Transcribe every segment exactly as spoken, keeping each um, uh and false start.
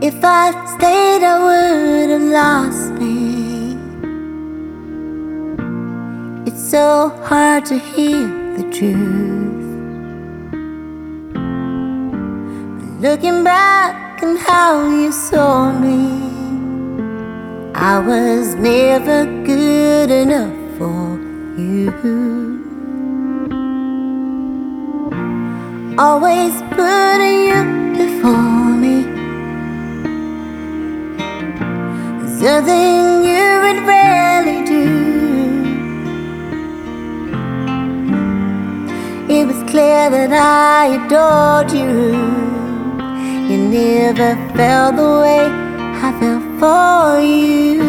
If I stayed, I would have lost me. It's so hard to hear the truth. Looking back on how you saw me, I was never good enough for you. Always putting you before me, something you would rarely do. It was clear that I adored you. You never felt the way I felt for you.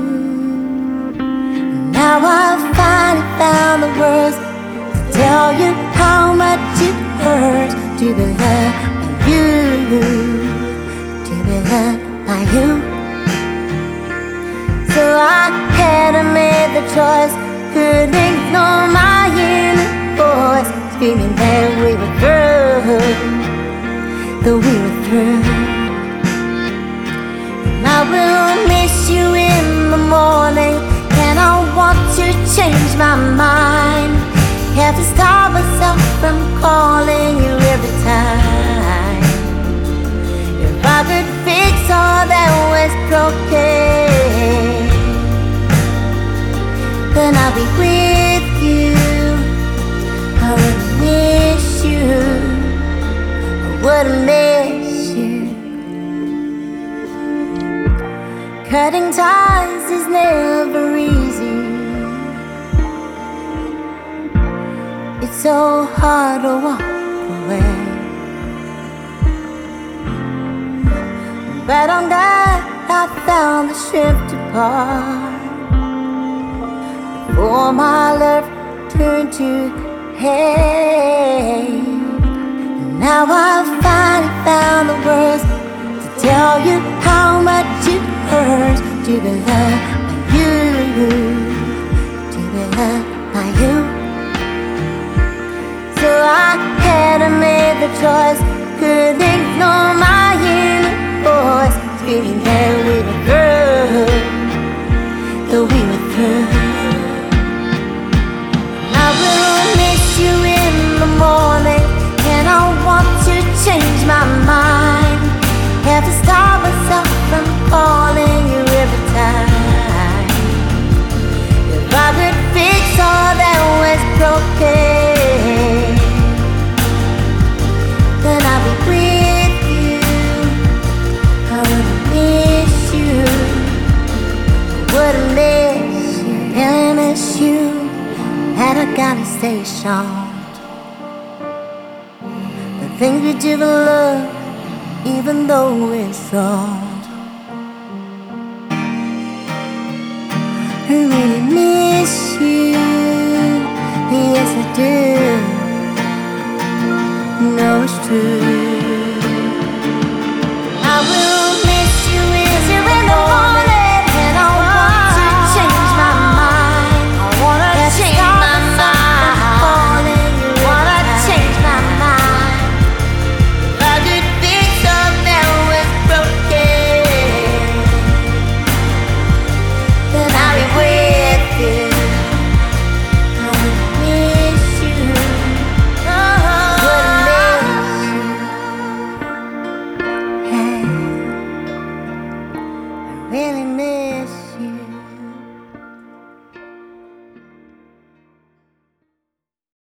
Now I finally found the words to tell you how much it hurts to be loved by you, to be loved by you. So I had to make the choice, couldn't ignore my inner voice screaming that we were through, that we were through. And I will miss you in the morning, and I want to change my mind. Have to stop myself from calling you every time. If I could fix all that was broken, then I'll be with you. I would miss you, I would miss you. Cutting ties is never easy. It's so hard to walk away, but I'm glad I found the strength to part before my love turned to hate. Now I finally found the words to tell you how much it hurts to be loved by you, to be loved by you. So I had to make the choice, couldn't ignore my inner voice screaming that we were through, that we were through. I will miss you in the morning, and I want to change my mind. Have to stop myself from calling you every time. If I could fix all that was broken, then I'll be with you. I would miss you, I would miss you, I miss you. And I gotta stay strong. The things we do for love, even though it's wrong. I really miss you, yes I do. No, it's true. I will miss you in the morning, and I want to change my mind. I wanna change my mind. Calling you, wanna change my mind. If I could fix all that was broken, then I'll be with you. I would miss you. Really miss you.